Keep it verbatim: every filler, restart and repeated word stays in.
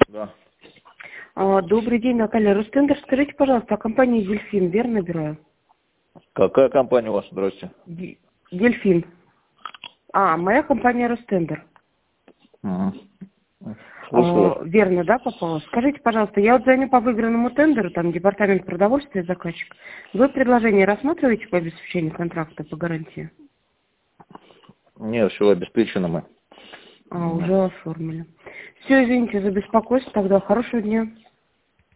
Да. А, Добрый день, Наталья. Ростендер, скажите, пожалуйста, а компания «Дельфин», верно набираю? Какая компания у вас? Здрасте. Д- «Дельфин». А, моя компания «Ростендер». Угу. Слушаю вас. А, верно, да, попала? Скажите, пожалуйста, я вот звоню по выигранному тендеру, там департамент продовольствия, заказчик. Вы предложение рассматриваете по обеспечению контракта по гарантии? Нет, все обеспечено мы. А, уже оформили. Все, извините за беспокойство, тогда хорошего дня.